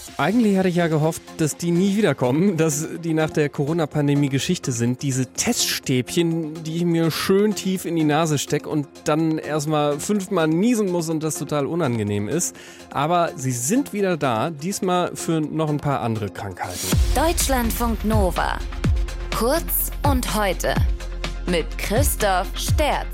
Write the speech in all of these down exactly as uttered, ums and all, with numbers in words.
Eigentlich hatte ich ja gehofft, dass die nie wiederkommen, dass die nach der Corona-Pandemie Geschichte sind. Diese Teststäbchen, die ich mir schön tief in die Nase stecke und dann erstmal fünfmal niesen muss und das total unangenehm ist. Aber sie sind wieder da, diesmal für noch ein paar andere Krankheiten. Deutschlandfunk Nova. Kurz und heute mit Christoph Sterz.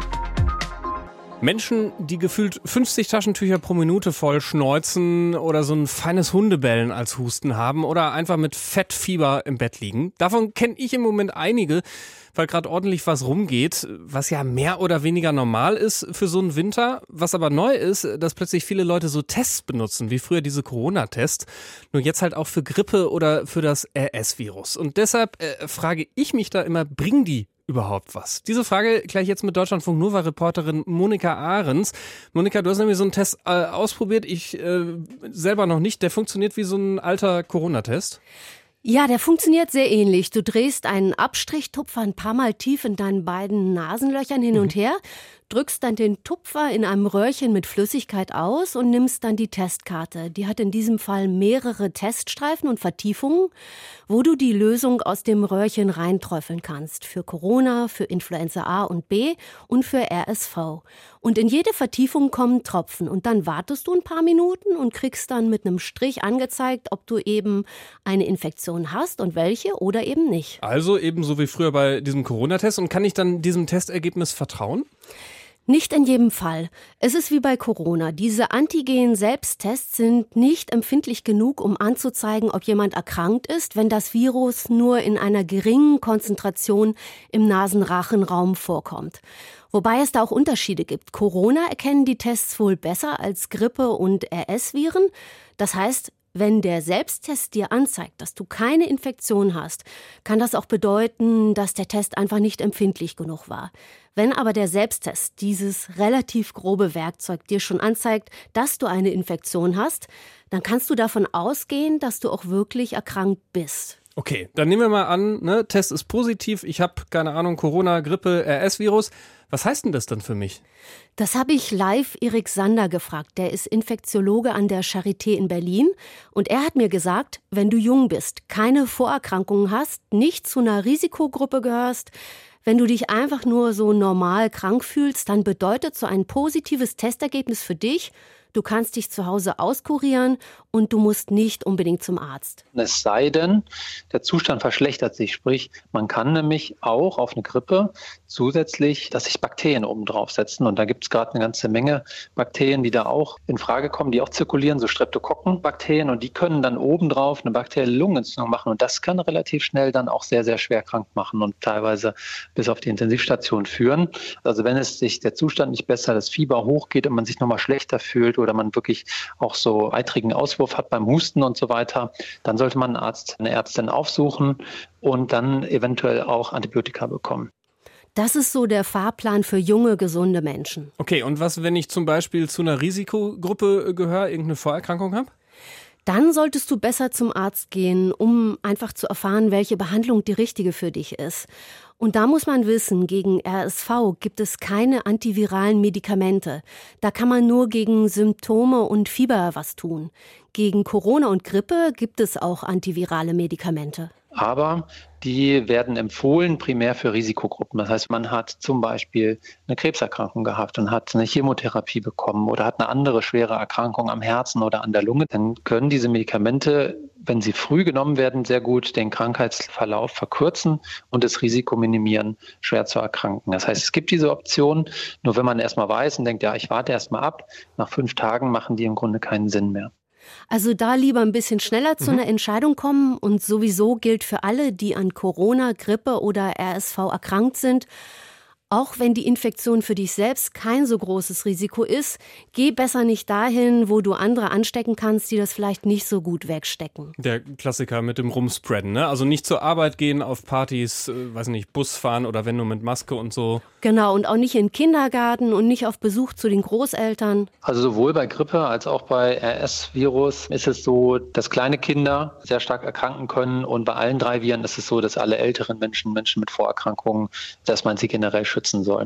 Menschen, die gefühlt fünfzig Taschentücher pro Minute voll schneuzen oder so ein feines Hundebellen als Husten haben oder einfach mit Fettfieber im Bett liegen. Davon kenne ich im Moment einige, weil gerade ordentlich was rumgeht, was ja mehr oder weniger normal ist für so einen Winter. Was aber neu ist, dass plötzlich viele Leute so Tests benutzen, wie früher diese Corona-Tests. Nur jetzt halt auch für Grippe oder für das R S-Virus. Und deshalb äh, frage ich mich da immer, bringen die überhaupt was? Diese Frage gleich jetzt mit Deutschlandfunk Nova-Reporterin Monika Ahrens. Monika, du hast nämlich so einen Test äh, ausprobiert, ich äh, selber noch nicht. Der funktioniert wie so ein alter Corona-Test. Ja, der funktioniert sehr ähnlich. Du drehst einen Abstrichtupfer ein paar Mal tief in deinen beiden Nasenlöchern hin und her, drückst dann den Tupfer in einem Röhrchen mit Flüssigkeit aus und nimmst dann die Testkarte. Die hat in diesem Fall mehrere Teststreifen und Vertiefungen, wo du die Lösung aus dem Röhrchen reinträufeln kannst. Für Corona, für Influenza A und B und für R S V. Und in jede Vertiefung kommen Tropfen. Und dann wartest du ein paar Minuten und kriegst dann mit einem Strich angezeigt, ob du eben eine Infektion hast und welche oder eben nicht. Also ebenso wie früher bei diesem Corona-Test. Und kann ich dann diesem Testergebnis vertrauen? Nicht in jedem Fall. Es ist wie bei Corona. Diese Antigen-Selbsttests sind nicht empfindlich genug, um anzuzeigen, ob jemand erkrankt ist, wenn das Virus nur in einer geringen Konzentration im Nasenrachenraum vorkommt. Wobei es da auch Unterschiede gibt. Corona erkennen die Tests wohl besser als Grippe- und R S-Viren. Das heißt, wenn der Selbsttest dir anzeigt, dass du keine Infektion hast, kann das auch bedeuten, dass der Test einfach nicht empfindlich genug war. Wenn aber der Selbsttest, dieses relativ grobe Werkzeug, dir schon anzeigt, dass du eine Infektion hast, dann kannst du davon ausgehen, dass du auch wirklich erkrankt bist. Okay, dann nehmen wir mal an, ne, Test ist positiv, ich habe, keine Ahnung, Corona, Grippe, R S-Virus. Was heißt denn das dann für mich? Das habe ich live Erik Sander gefragt. Der ist Infektiologe an der Charité in Berlin. Und er hat mir gesagt, wenn du jung bist, keine Vorerkrankungen hast, nicht zu einer Risikogruppe gehörst, wenn du dich einfach nur so normal krank fühlst, dann bedeutet so ein positives Testergebnis für dich, du kannst dich zu Hause auskurieren und du musst nicht unbedingt zum Arzt. Es sei denn, der Zustand verschlechtert sich. Sprich, man kann nämlich auch auf eine Grippe zusätzlich, dass sich Bakterien oben draufsetzen. Und da gibt es gerade eine ganze Menge Bakterien, die da auch in Frage kommen, die auch zirkulieren, so Streptokokkenbakterien. Und die können dann obendrauf eine bakterielle Lungenentzündung machen. Und das kann relativ schnell dann auch sehr, sehr schwer krank machen und teilweise bis auf die Intensivstation führen. Also wenn es sich der Zustand nicht besser, das Fieber hochgeht und man sich nochmal schlechter fühlt oder man wirklich auch so eitrigen Auswurf hat beim Husten und so weiter, dann sollte man einen Arzt, eine Ärztin aufsuchen und dann eventuell auch Antibiotika bekommen. Das ist so der Fahrplan für junge, gesunde Menschen. Okay, und was, wenn ich zum Beispiel zu einer Risikogruppe gehöre, irgendeine Vorerkrankung habe? Dann solltest du besser zum Arzt gehen, um einfach zu erfahren, welche Behandlung die richtige für dich ist. Und da muss man wissen, gegen R S V gibt es keine antiviralen Medikamente. Da kann man nur gegen Symptome und Fieber was tun. Gegen Corona und Grippe gibt es auch antivirale Medikamente. Aber die werden empfohlen primär für Risikogruppen. Das heißt, man hat zum Beispiel eine Krebserkrankung gehabt und hat eine Chemotherapie bekommen oder hat eine andere schwere Erkrankung am Herzen oder an der Lunge. Dann können diese Medikamente, wenn sie früh genommen werden, sehr gut den Krankheitsverlauf verkürzen und das Risiko minimieren, schwer zu erkranken. Das heißt, es gibt diese Option, nur wenn man erstmal weiß und denkt, ja, ich warte erstmal ab, nach fünf Tagen machen die im Grunde keinen Sinn mehr. Also da lieber ein bisschen schneller zu einer Entscheidung kommen und sowieso gilt für alle, die an Corona, Grippe oder R S V erkrankt sind, auch wenn die Infektion für dich selbst kein so großes Risiko ist, geh besser nicht dahin, wo du andere anstecken kannst, die das vielleicht nicht so gut wegstecken. Der Klassiker mit dem Rumspreaden, ne? Also nicht zur Arbeit gehen, auf Partys, äh, weiß nicht, Bus fahren oder wenn nur mit Maske und so. Genau, und auch nicht in den Kindergarten und nicht auf Besuch zu den Großeltern. Also sowohl bei Grippe als auch bei R S-Virus ist es so, dass kleine Kinder sehr stark erkranken können und bei allen drei Viren ist es so, dass alle älteren Menschen, Menschen mit Vorerkrankungen, dass man sie generell schützen soll.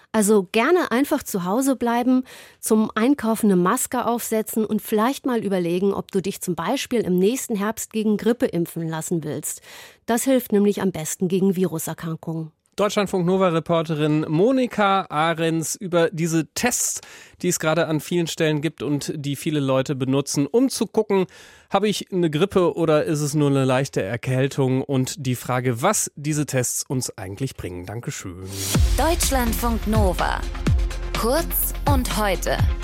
Also gerne einfach zu Hause bleiben, zum Einkaufen eine Maske aufsetzen und vielleicht mal überlegen, ob du dich zum Beispiel im nächsten Herbst gegen Grippe impfen lassen willst. Das hilft nämlich am besten gegen Viruserkrankungen. Deutschlandfunk-Nova-Reporterin Monika Ahrens über diese Tests, die es gerade an vielen Stellen gibt und die viele Leute benutzen, um zu gucken, habe ich eine Grippe oder ist es nur eine leichte Erkältung, und die Frage, was diese Tests uns eigentlich bringen. Dankeschön. Deutschlandfunk Nova. Kurz und heute.